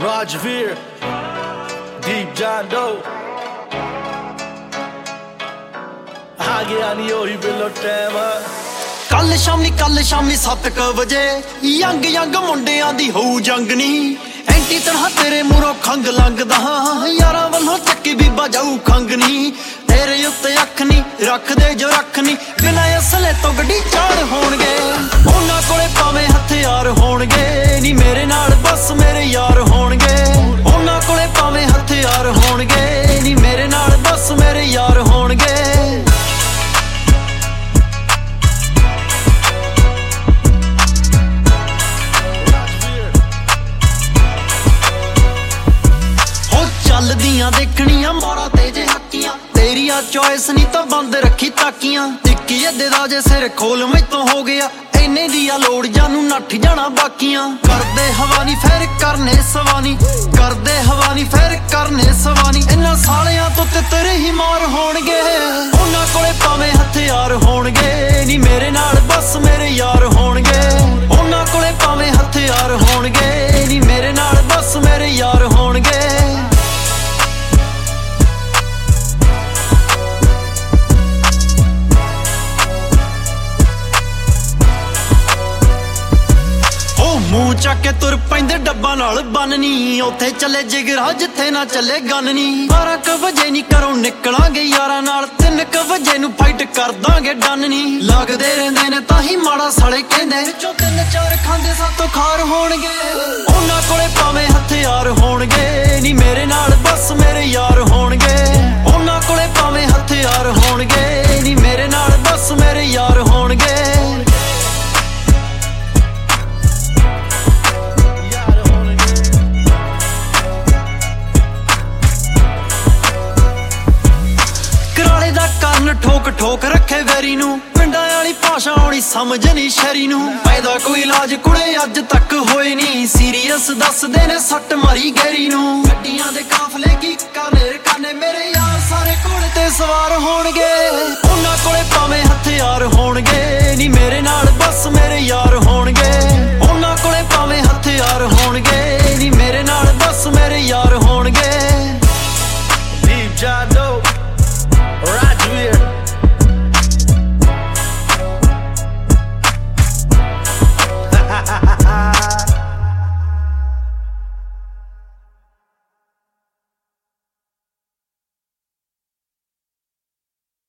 Rajveer, Deep John Doe ਆ ਗਿਆ ਨੀ ਉਹੀ ਬਿੱਲੋ ਟਾਈਮ ਕੱਲ ਸ਼ਾਮੀ 7 ਵਜੇ ਯੰਗ ਮੁੰਡਿਆਂ ਦੀ ਹੋਊ ਜੰਗ ਨੀ ਐਂਟੀ ਤਨਹਾ ਤੇਰੇ ਮੂਹਰੋਂ ਖੰਗ ਲੰਘਦਾ ਯਾਰਾਂ ਵੱਲੋਂ ਚੱਕੀ ਬੀਬਾ ਜਾਊ ਖੰਗ ਨੀ ਤੇਰੇ ਉੱਤੇ ਅੱਖ ਨੀ ਰੱਖਦੇ ਜੋ ਰੱਖ ਨੀ ਬਿਨਾਂ ਅਸਲੇ ਤੋਂ ਗੱਡੀ ਚਾੜ ਹੋਣਗੇ ਉਹਨਾਂ ਕੋਲੇ ਭਾਵੇਂ ਹਥਿਆਰ ਹੋਣਗੇ ਨੀ ਮੇਰੇ ਨਾਲ ਬਸ ਮੇਰੇ ਯਾਰ ਹੋਣਗੇ ਉਹਨਾਂ ਕੋਲੇ ਭਾਵੇਂ ਹਥਿਆਰ ਹੋਣਗੇ ਨੀ ਮੇਰੇ ਨਾਲ ਬਸ ਮੇਰੇ ਯਾਰ ਹੋਣਗੇ ਚੱਲਦੀਆਂ ਦੇਖਣੀਆਂ ਮੋਰਾਂ ਤੇ ਜੇ ਹੱਕੀਆਂ ਤੇਰੀ ਆ ਚੋਇਸ ਨਹੀਂ ਤਾਂ ਬੰਦ ਰੱਖੀ ਤਾਕੀਆਂ ਟਿੱਕੀ ਅੱਦੇ ਦਾ ਜੇ ਸਿਰ ਖੋਲ ਮੈਥੋਂ ਹੋ ਗਿਆ ਇੰਨੇ ਦੀ ਆ ਲੋੜ ਜਾਨੂੰ ਨੱਠ ਜਾਣਾ ਬਾਕੀਆਂ ਕਰਦੇ ਹਵਾ ਨਹੀਂ ਫੇਰ ਕਰਨੇ ਸਵਾਨੀ ਕਰਦੇ ਹਵਾ ਨਹੀਂ ਫੇਰ ਕਰਨੇ ਸਵਾਨੀ ਇਹਨਾਂ ਸਾਲਿਆਂ ਤੋਂ ਤੇ ਤੇਰੇ ਹੀ ਮਾਰ ਹੋਣਗੇ ਉਹਨਾਂ ਕੋਲੇ ਭਾਵੇਂ ਹਥਿਆਰ ਹੋਣਗੇ ਨੀ ਮੇਰੇ ਨਾਲ ਬਸ ਮੇਰੇ ਯਾਰ ਹੋਣਗੇ ਉਹਨਾਂ ਕੋਲੇ ਭਾਵੇਂ ਹਥਿਆਰ ਹੋਣਗੇ ਨੀ ਮੇਰੇ ਨਾਲ ਬਸ ਮੇਰੇ ਯਾਰ ਹੋਣਗੇ ਮੂੰਹ ਚੱਕ ਕੇ ਤੁਰ ਪੈਂਦੇ ਡੱਬਾ ਨਾਲ ਬੰਨਨੀ ਉੱਥੇ ਚੱਲੇ ਜਿਗਰਾ ਜਿੱਥੇ ਨਾ ਚੱਲੇ ਗੰਨ ਨੀ 12 ਵਜੇ ਨੀ ਘਰੋਂ ਨਿਕਲਾਂਗੇ ਯਾਰਾਂ ਨਾਲ 3 ਵਜੇ ਨੂੰ ਫਾਈਟ ਕਰ ਦਾਂਗੇ ਡਨ ਨੀ ਲੱਗਦੇ ਰਹਿੰਦੇ ਨੇ ਤਾਂ ਹੀ ਮਾੜਾ ਸਾਲੇ ਕਹਿੰਦੇ ਵਿੱਚੋਂ 3-4 ਖਾਂਦੇ ਸਾਤੋਂ ਖਾਰ ਹੋਣਗੇ ਉਹਨਾਂ ਕੋਲੇ ਭਾਵੇਂ ਹਥਿਆਰ ਹੋਣਗੇ ਨੀ ਮੇਰੇ ਨਾਲ ਬਸ ਮੇਰੇ ਯਾਰ ਹੋਣਗੇ ਉਹਨਾਂ ਕੋਲੇ ਭਾਵੇਂ ਹਥਿਆਰ ਹੋਣਗੇ ਨੀ ਮੇਰੇ ਨਾਲ ਬਸ ਮੇਰੇ ਯਾਰ ਹੋਣਗੇ ਠੋਕ ਰੱਖੇ ਵੈਰੀ ਨੂੰ ਪਿੰਡਾਂ ਵਾਲੀ ਭਾਸ਼ਾ ਆਉਣੀ ਸਮਝ ਨਹੀਂ ਸ਼ਹਿਰੀ ਨੂੰ ਪੈਦਾ ਕੋਈ ਇਲਾਜ ਕੁੜੇ ਅੱਜ ਤੱਕ ਹੋਏ ਨਹੀਂ ਸੀਰੀਅਸ ਦੱਸਦੇ ਨੇ ਸੱਟ ਮਾਰੀ ਗੈਰੀ ਨੂੰ ਗੱਡੀਆਂ ਦੇ ਕਾਫਲੇ ਕੀ ਕਾਨੇ ਮੇਰੇ ਯਾਰ ਸਾਰੇ ਘੋੜੇ ਤੇ ਸਵਾਰ ਹੋਣਗੇ ਉਹਨਾਂ ਕੋਲੇ ਭਾਵੇਂ ਹਥਿਆਰ